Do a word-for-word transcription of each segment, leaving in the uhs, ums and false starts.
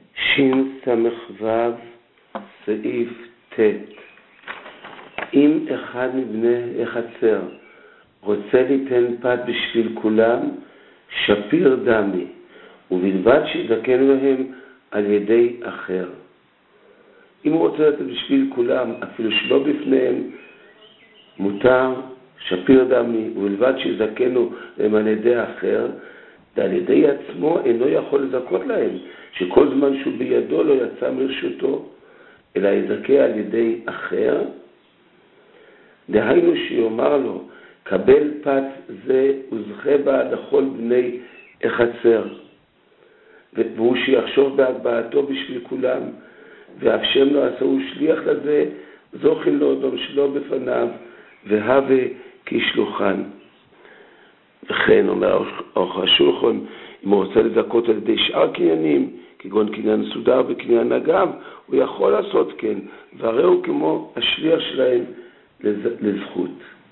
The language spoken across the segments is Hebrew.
שין סמך וו סעיף ט'. אם אחד מבני החצר רוצה ליתן פת בשביל כולם, שפיר דמי, ובלבד שיזכן להם על ידי אחר. אם הוא רוצה לתת בשביל כולם, אפילו שלא בפניהם, מותר שפיר דמי, ובלבד שיזכנו להם על ידי אחר, ועל ידי עצמו אינו יכול לזכות להם, שכל זמן שהוא בידו לא יצא מרשותו, אלא יזכה על ידי אחר. דהיינו שיאמר לו, קבל פת זה וזכה בה לכל בני החצר, והוא שיחשוב בהגבהתו בשביל כולם, ואף שם לא עשהו שליח לזה, זוכין לו אדום שלו בפניו, והווה כשלוחן. וכן אומר אורך השולחן, אם הוא רוצה לזכות על ידי שאר קניינים, כגון קניין סודר וקניין אגב, הוא יכול לעשות כן, והרי הוא כמו השליח שלהם לזכות.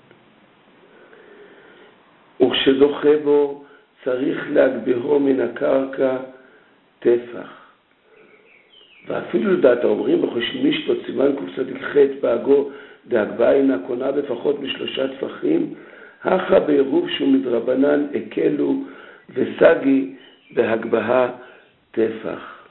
וכשזוכה בו צריך להגביהו מן הקרקע טפח. ואפילו לדעת האומרים בחושן משפט סימן קצת חטא בהגו דהגבהה אינה קונה בפחות משלושה טפחים, הכא בעירוב שהוא מדרבנן הקלו וסגי בהגבהה טפח.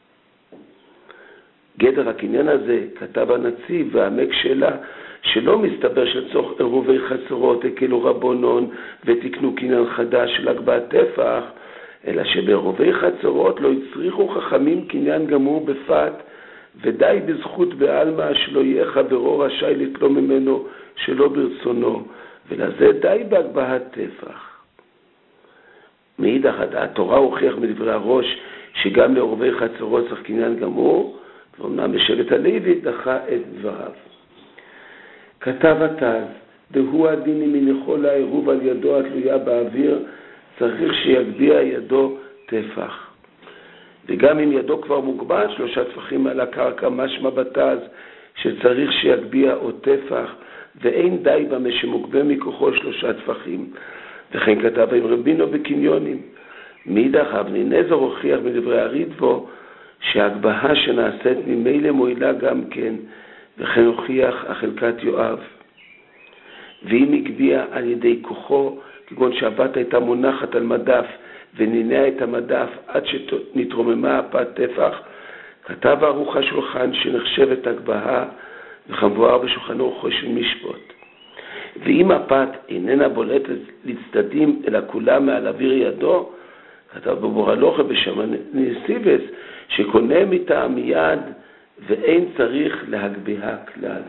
גדר הקניין הזה כתב הנציב והעמק שלה שלא מסתבר שצורך עירובי חצרות הקלו רבונון ותקנו קניין חדש של הגבהת טפח, אלא שבעירובי חצרות לא הצריכו חכמים קניין גמור בפת, ודי בזכות בעלמא שלא יהיה חברו רשאי לתלום ממנו שלא ברצונו, ולזה די בהגבהת טפח. מאידך התורה הוכיח מדברי הראש שגם לעירובי חצרות צריך קניין גמור, ואומנם בשבט הלוי דחה את דבריו. כתב התז, דהו הדין אם מניחו לעירוב על ידו התלויה באוויר, צריך שיגביה ידו טפח. וגם אם ידו כבר מוגבל, שלושה טפחים על הקרקע, משמע בתז שצריך שיגביה עוד טפח, ואין די במה שמוגבה מכוחו שלושה טפחים. וכן כתב עם רבינו בקניונים. מאידך אבני נזר הוכיח מדברי הריטב"א שהגבהה שנעשית ממילא מועילה גם כן, וכן הוכיח החלקת יואב. ואם הגביה על ידי כוחו, כגון שהבת הייתה מונחת על מדף ונינע את המדף עד שנתרוממה הפת טפח, כתב ערוך השולחן שנחשבת הגבהה, וכמבואר בשולחנו חושן משפט. ואם הפת איננה בולטת לצדדים אלא כולה מעל אוויר ידו, כתב בבור הלוכה בשמן ניסיבס שקונה מטעם מיד ואין צריך להגביה כלל.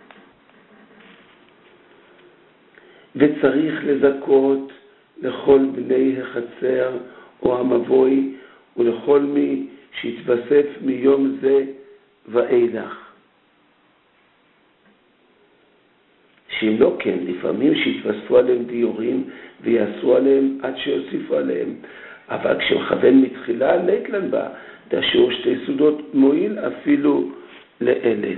וצריך לזכות לכל בני החצר או המבוי ולכל מי שיתווסף מיום זה ואילך. שאם לא כן, לפעמים שיתווספו עליהם דיורים ויעשו עליהם עד שיוסיפו עליהם. אבל כשמכוון מתחילה, נתלן בה, דשיעור שתי סודות מועיל אפילו לאלף.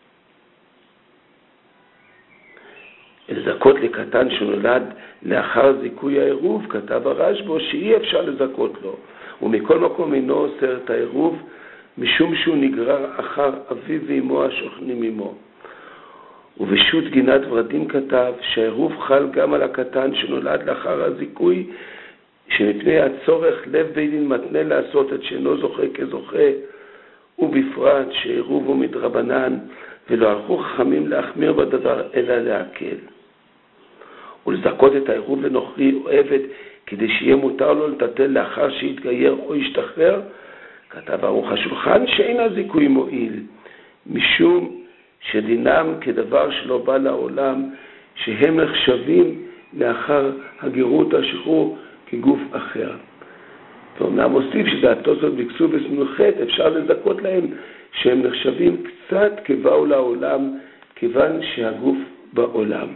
לזכות לקטן שנולד לאחר זיכוי העירוב, כתב הרשב"א שאי אפשר לזכות לו, ומכל מקום אינו אוסר את העירוב, משום שהוא נגרר אחר אביו ואמו השוכנים עמו. ובשו"ת גינת ורדים כתב שהעירוב חל גם על הקטן שנולד לאחר הזיכוי, שמפני הצורך לב בית דין מתנה לעשות את שאינו זוכה כזוכה, ובפרט שעירוב הוא מדרבנן, ולא הלכו חכמים להחמיר בדבר אלא להקל. ולזכות את העירוב לנוכרי או עבד כדי שיהיה מותר לו לטלטל לאחר שיתגייר או ישתחרר, כתב ערוך השולחן שאין הזיכוי מועיל, משום שדינם כדבר שלא בא לעולם, שהם נחשבים לאחר הגירות השחרור כגוף אחר. ואומנם מוסיף שדעתו זאת בקסובס מנחת, אפשר לזכות להם שהם נחשבים קצת כבאו לעולם, כיוון שהגוף בעולם.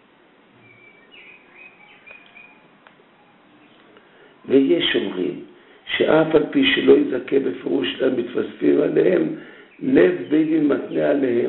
ויש אומרים שאף על פי שלא יזכה בפירוש שלהם מתווספים עליהם, לב בית דין מתנה עליהם.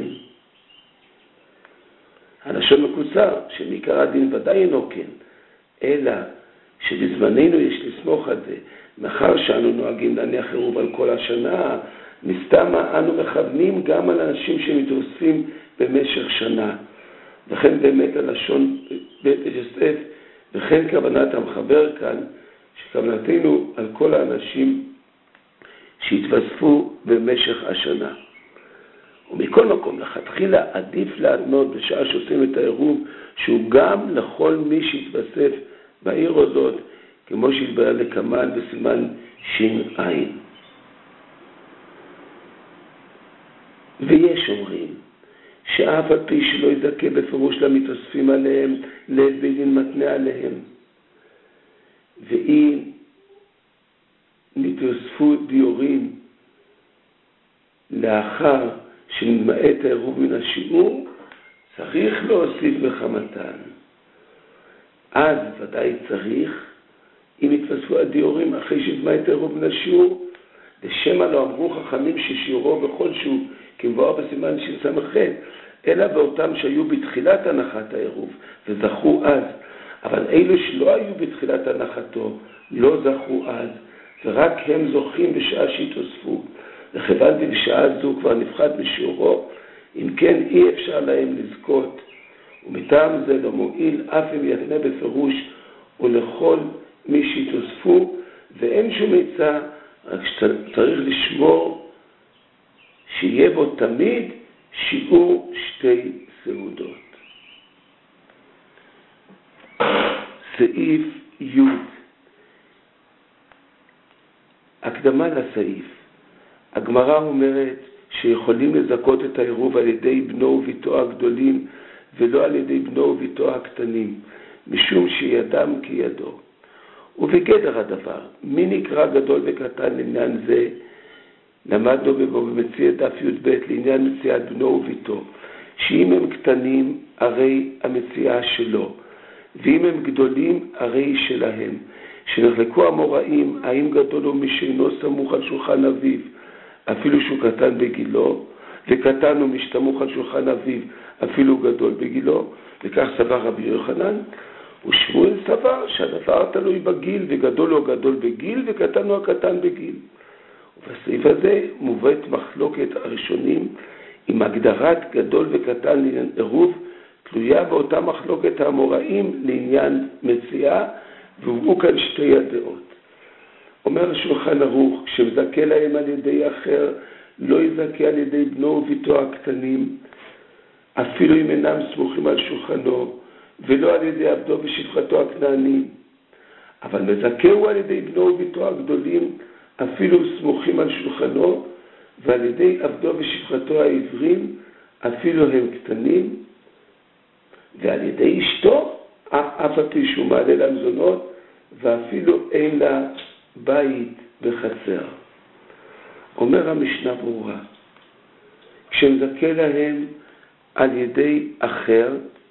הלשון מקוצר, שמעיקר הדין ודאי אינו כן, אלא שבזמננו יש לסמוך על זה, מאחר שאנו נוהגים להניח עירוב על כל השנה, מסתם אנו מכוונים גם על אנשים שמתאספים במשך שנה. וכן באמת הלשון בית יוסף, וכן כוונת המחבר כאן, שכוונתנו על כל האנשים שהתווספו במשך השנה. ומכל מקום, לכתחילה עדיף להתנות בשעה שעושים את העירוב, שהוא גם לכל מי שהתווסף בעיר הזאת, כמו שהתברר לקמן בסימן ש"ע. ויש אומרים, שאף על פי שלא יזכה בפירוש למתאספים עליהם, לית בית דין מתנה עליהם. ואם נתאספו דיורים לאחר שנתמעט העירוב מן השיעור, צריך להוסיף בחמתן. אז ודאי צריך, אם יתווספו הדיורים אחרי שנתמעט העירוב מן השיעור, לשמה לא אמרו חכמים ששיעורו בכל שהוא כמבואר בסימן שס"ח, אלא באותם שהיו בתחילת הנחת העירוב וזכו אז, אבל אלו שלא היו בתחילת הנחתו לא זכו אז, ורק הם זוכים בשעה שהתאספו. וכיוון בשעה זו כבר נפחת בשיעורו, אם כן אי אפשר להם לזכות, ומטעם זה לא מועיל אף אם יתנה בפירוש ולכל מי שהתאספו, ואין שום עצה, רק צריך לשמור שיהיה בו תמיד שיעור שתי סעודות. סעיף י' הקדמה לסעיף. הגמרא אומרת שיכולים לזכות את העירוב על ידי בנו וביתו הגדולים ולא על ידי בנו וביתו הקטנים, משום שידם כידו. ובגדר הדבר, מי נקרא גדול וקטן לעניין זה? למדנו במציאת דף י"ב לעניין מציאת בנו וביתו, שאם הם קטנים הרי המציאה שלו, ואם הם גדולים הרי שלהם. שנחלקו המוראים, האם גדול הוא מי שאינו סמוך על שולחן אביו, אפילו שהוא קטן בגילו, וקטן הוא מי שסמוך על שולחן אביו, אפילו גדול בגילו, וכך סבר רבי יוחנן. ושמואל סבר שהדבר תלוי בגיל, וגדול הוא גדול בגיל, וקטן הוא הקטן בגיל. ובסעיף הזה מובאת מחלוקת הראשונים עם הגדרת גדול וקטן לעניין עירוב, תלויה באותה מחלוקת האמוראים לעניין מציאה, והובאו כאן שתי הדעות. אומר שולחן ערוך, כשמזכה להם על ידי אחר, לא יזכה על ידי בנו וביתו הקטנים, אפילו אם אינם סמוכים על שולחנו, ולא על ידי עבדו ושפחתו הכנענים. אבל מזכהו על ידי בנו וביתו הגדולים, אפילו סמוכים על שולחנו, ועל ידי עבדו ושפחתו העברים, אפילו הם קטנים, ועל ידי אשתו, אף על פי שהוא מעלה למזונות, ואפילו אין לה בית בחצר. אומר המשנה ברורה, כשמזכה להם על ידי אחר,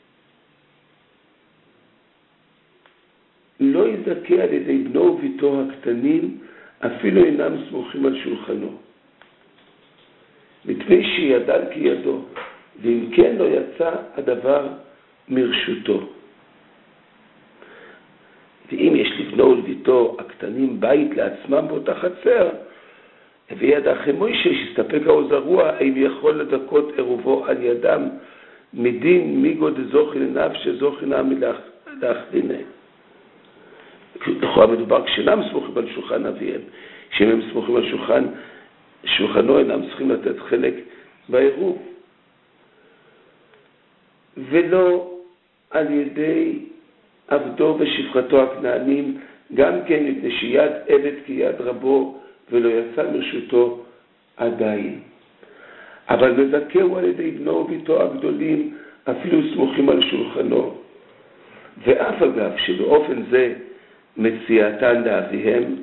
לא יזכה על ידי בנו וביתו הקטנים, אפילו אינם סמוכים על שולחנו. מפני שידן כידו, ואם כן לא יצא הדבר מרשותו. ואם יש לבנו ולביתו הקטנים בית לעצמם באותה חצר, הביא יד אחרי מוישה שהסתפק העוז הרוח, האם יכול לדקות עירובו על ידם מדין מיגו דזוכי לנפש זוכי נעמי לאחרינה. לכאורה מדובר כשאינם סמוכים על שולחן אביהם, כשאם הם סמוכים על שולחן, שולחנו אינם צריכים לתת חלק בעירוב. ולא על ידי עבדו ושפחתו הכנענים, גם כן מפני שיד עבד כיד רבו ולא יצא מרשותו עדיין. אבל מזכהו על ידי בנו וביתו הגדולים, אפילו סמוכים על שולחנו. ואף אגב שבאופן זה מציאתן לאביהם,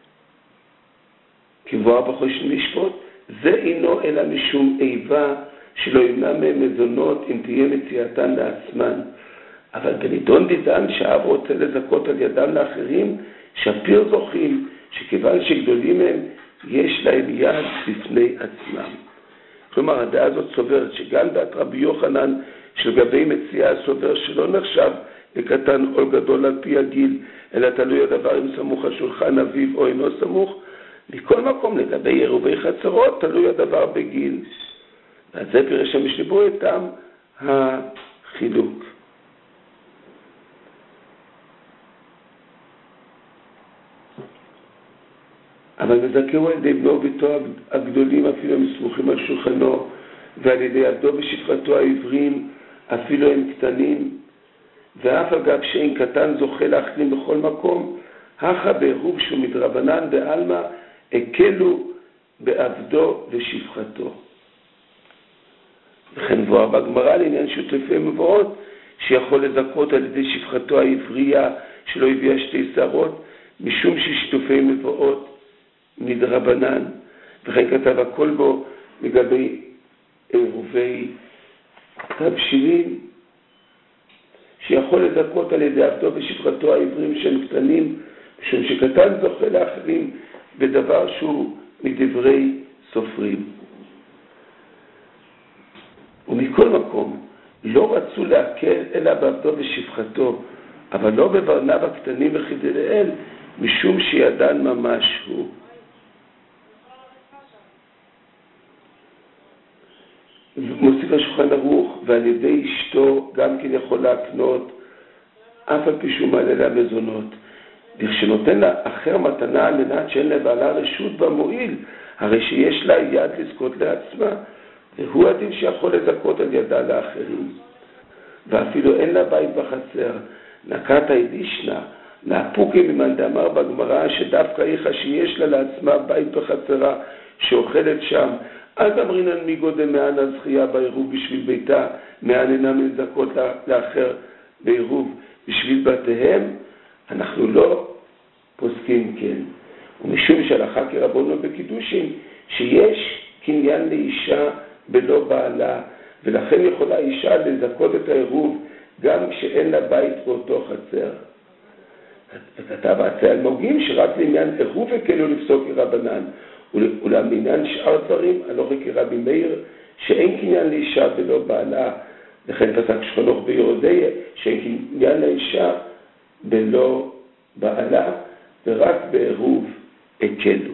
כבואר בחושן משפוט, זה אינו אלא משום איבה שלא ימנע מהם מזונות אם תהיה מציאתן לעצמן. אבל בנידון דידן שהאב רוצה לזכות על ידם לאחרים, שפיר זוכים שכיוון שגדולים הם, יש להם יד בפני עצמם. כלומר, הדעה הזאת סוברת שגם דעת רבי יוחנן שלגבי מציאה סובר שלא נחשב לקטן או גדול על פי הגיל, אלא תלוי הדבר אם סמוך על שולחן אביו או אינו סמוך. מכל מקום, לגבי עירובי חצרות, תלוי הדבר בגיל. ועל זה פירש המשנה ברורה טעם החילוק. אבל מזכהו על ידי בנו וביתו הגדולים, אפילו הם סמוכים על שולחנו, ועל ידי עבדו ושפחתו העברים, אפילו הם קטנים, ואף אגב שאין קטן זוכה להחלים בכל מקום, הכה בעירוב שהוא מדרבנן בעלמא, הקלו בעבדו ושפחתו. וכן מבואר בגמרא לעניין שותפי מבואות, שיכול לזכות על ידי שפחתו העברייה שלא הביאה שתי שערות, משום ששיתופי מבואות מדרבנן. וכן כתב הכל בו לגבי עירובי תבשילים, שיכול לזכות על ידי עבדו ושפחתו העברים שהם קטנים, משום שקטן זוכה לאחרים בדבר שהוא מדברי סופרים. ומכל מקום, לא רצו להקל אלא בעבדו ושפחתו, אבל לא בברניו הקטנים וחידי לאל, משום שידן ממש הוא. מוסיף השולחן ערוך, ועל ידי אשתו גם כן יכול להקנות, אף על פי שהוא מעלה לה מזונות. וכשנותן לה אחר מתנה על מנת שאין לבעלה רשות במועיל, הרי שיש לה יד לזכות לעצמה, והוא הדין שיכול לזכות על ידה לאחרים. ואפילו אין לה בית בחצר, נקת הידישנה, נאפוקי ממאן דאמר בגמרא שדווקא איכה שיש לה לעצמה בית בחצרה שאוכלת שם, אז אמרינן מגודל מען הזכייה בעירוב בשביל ביתה, מען אינם לזכות לאחר בעירוב בשביל בתיהם, אנחנו לא פוסקים כן. ומשום שהלכה כרבנו בקידושין, שיש קניין לאישה בלא בעלה, ולכן יכולה אישה לזכות את העירוב גם כשאין לה בית באותו חצר. וכתב העצי אלמוגים שרק לעניין עירוב הקלו לפסוק כרבנן, אולם בעניין שאר דברים, הלכה כרבי מאיר, שאין קניין לאישה בלא בעלה, לכן פסק שכנוך ביורדיה, שאין קניין לאישה בלא בעלה, ורק בעירוב הקלו.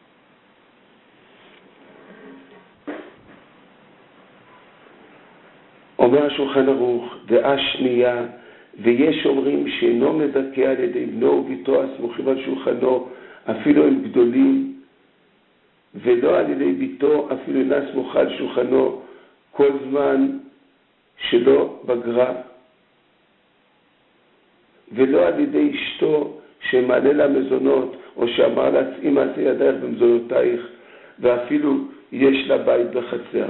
אומר השולחן ערוך, דעה שנייה, ויש אומרים שאינו מזכה על ידי בנו וביתו הסמוכים על שולחנו, אפילו הם גדולים, ולא על ידי ביתו אפילו אינה סמוכה על שולחנו, כל זמן שלא בגרה, ולא על ידי אשתו שמעלה לה מזונות, או שאמר לה צאי מעשה ידייך במזונותייך, ואפילו יש לה בית בחצר.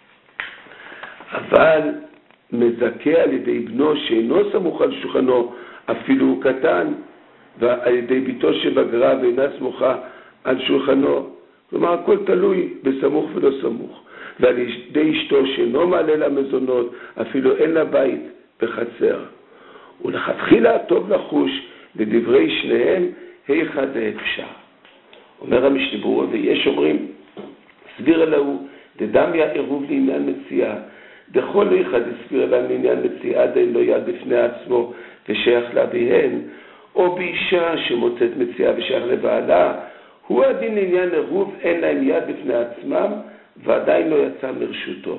אבל מזכה על ידי בנו שאינו סמוך על שולחנו, אפילו הוא קטן, ועל ידי ביתו שבגרה ואינה סמוכה על שולחנו, כלומר הכל תלוי בסמוך ולא סמוך. ועל ידי אשתו שאינו מעלה לה מזונות, אפילו אין לה בית בחצר. ולכתחילה טוב לחוש לדברי שניהם היכא דאפשר. אומר המשנה ברורה, ויש אומרים, סביר אלוהו, דדמיה עירוב לעניין מציאה, דכל היכא דסביר אלוהו לעניין מציאה, דאין לו יד בפני עצמו ושייך לאביהן, או באישה שמוצאת מציאה ושייך לבעלה, הוא הדין לעניין עירוב, אין להם יד בפני עצמם, ועדיין לא יצא מרשותו.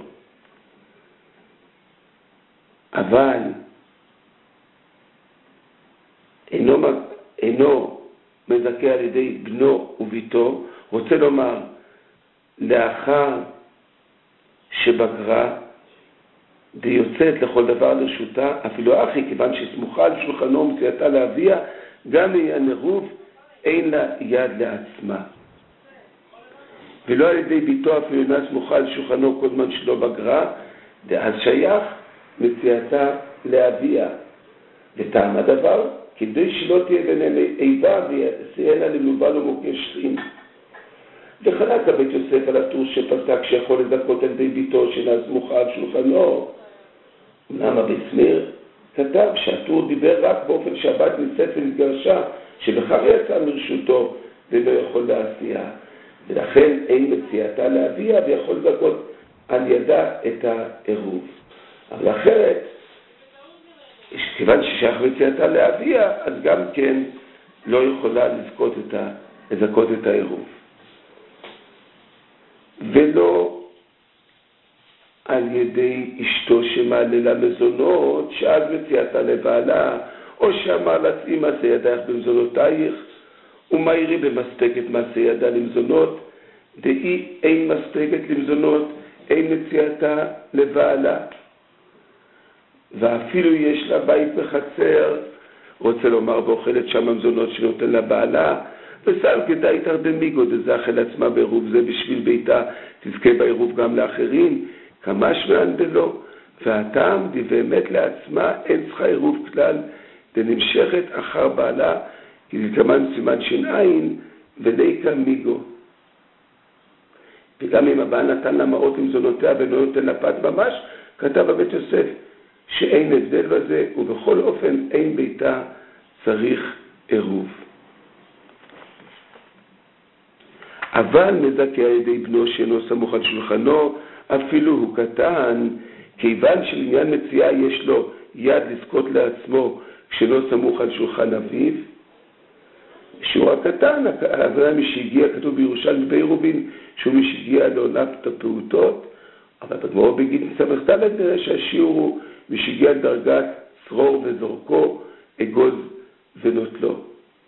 אבל אינו, אינו מזכה על ידי בנו וביתו, רוצה לומר, לאחר שבגרה, די יוצאת לכל דבר לרשותה, אפילו אחי, כיוון שסמוכה על שולחנו ומציאתה לאביה, גם לעניין עירוב, אין לה יד לעצמה. ולא על ידי ביתו אפילו אינה סמוכה על שולחנו כל זמן שלא בגרה, אז שייך מציאתה לאביה. וטעם הדבר, כדי שלא תהיה ביניהם איבה ויעשיינה למלובה לא מוקשרים. וחלק הבית יוסף על הטור שפסק שיכול לזכות על ידי ביתו שאינה סמוכה על שולחנו. אמנם הבית מאיר כתב שהטור דיבר רק באופן שהבת נישאת ונתגרשה, שבכך יצא מרשותו ולא יכול להעשייה. ולכן אין מציאתה לאביה ויכול לזכות על ידה את העירוב. אבל אחרת, כיוון ששייך מציאתה לאביה, אז גם כן לא יכולה לזכות את ה, לזכות את העירוב. ולא על ידי אשתו שמעלה למזונות, שאז מציאתה לבעלה, או שאמר לה, צאי מעשה ידייך במזונותייך, ומאירי במספקת מעשה ידה למזונות, דאי אין מספקת למזונות, אין מציאתה לבעלה. ואפילו יש לה בית בחצר, רוצה לומר באוכלת שם המזונות שנותן לבעלה, וסל כדאי תרבה מיגו, דזכל עצמה בעירוב זה בשביל ביתה, תזכה בעירוב גם לאחרים, כמה שמען דלא, והטעם די באמת לעצמה אין צריכה עירוב כלל, דנמשכת אחר בעלה, כי זה כמן סימן שיניים, וליקה מיגו. וגם אם הבעל נתן לה מעות עם זונותיה ולא נותן לה פת ממש, כתב הבית יוסף שאין הבדל בזה, ובכל אופן אין ביתה צריך עירוב. אבל מזכה על ידי בנו שאינו סמוך על שולחנו, אפילו הוא קטן, כיוון שלעניין מציאה יש לו יד לזכות לעצמו כשאינו סמוך על שולחן אביו, שהוא הקטן, אבל מי שהגיע, כתוב בירושלים בעירובין, שהוא מי שהגיע לעונת הפעוטות, אבל בגמרא בגיטין ס"ד נראה שהשיעור הוא מי שהגיע לדרגת צרור וזורקו, אגוז ונוטלו.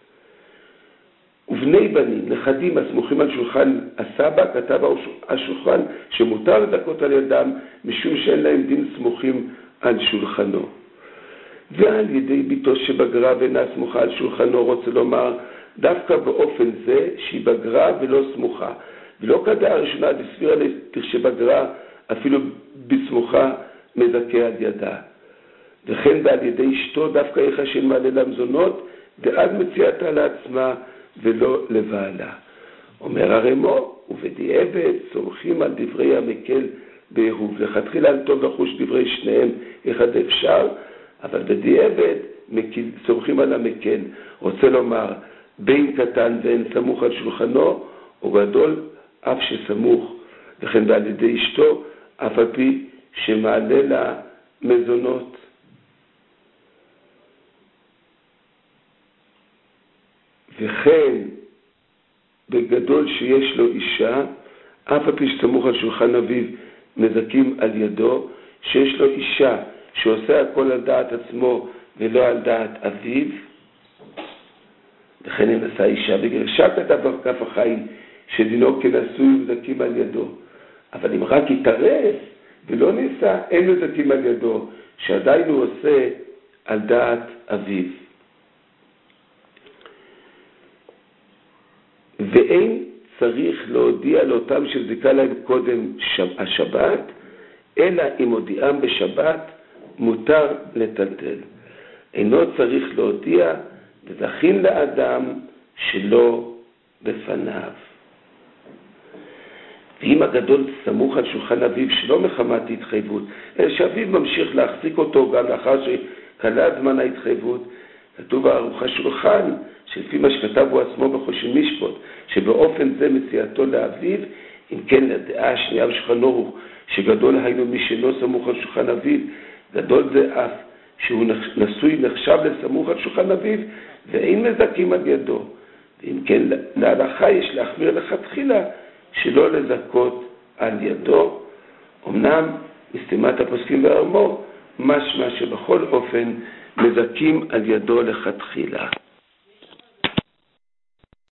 ובני בנים, נכדים הסמוכים על שולחן הסבא, כתב השולחן שמותר לזכות על ידם, משום שאין להם דין סמוכים על שולחנו. ועל ידי ביתו שבגרה ואינה סמוכה על שולחנו, רוצה לומר, דווקא באופן זה שהיא בגרה ולא סמוכה, ולא כדעה הראשונה דסבירה שבגרה אפילו בסמוכה מזכה על ידה. וכן ועל ידי אשתו דווקא איך השם מעלה למזונות, דאז מציאתה לעצמה ולא לבעלה. אומר הרמו, ובדיעבד סומכים על דברי המקל בעירוב. לכתחילה טוב לחוש דברי שניהם אחד אפשר, אבל בדיעבד סומכים על המקל. רוצה לומר, בין קטן ואין סמוך על שולחנו, או גדול אף שסמוך, וכן ועל ידי אשתו, אף על פי שמעלה לה מזונות. וכן בגדול שיש לו אישה, אף על פי שסמוך על שולחן אביו, מזכים על ידו, שיש לו אישה שעושה הכל על דעת עצמו ולא על דעת אביו, וכן אם עשה אישה וגרשה כתב בכף החיים שדינו כנשוי מזכים על ידו, אבל אם רק יתערף ולא ניסה, אין מזכים על ידו, שעדיין הוא עושה על דעת אביו. ואין צריך להודיע לאותם שזיקה להם קודם השבת, אלא אם הודיעם בשבת מותר לטלטל. אינו צריך להודיע ותכין לאדם שלא בפניו. ואם הגדול סמוך על שולחן אביו שלא מחמת התחייבות, אלא שאביו ממשיך להחזיק אותו גם לאחר שקלה זמן ההתחייבות, כתוב בערוך השולחן, שלפי מה שכתב הוא עצמו בחושן משפט, שבאופן זה מציאתו לאביו, אם כן לדעה השנייה בשולחנו הוא, שגדול היינו מי שאינו סמוך על שולחן אביו, גדול זה אף שהוא נשוי נחשב לסמוך על שולחן אביו, ואין מזכים על ידו. ואם כן להלכה יש להחמיר לכתחילה, שלא לזכות על ידו. אמנם מסתימת הפוסקים והרמו, משמע שבכל אופן מזכים על ידו לכתחילה.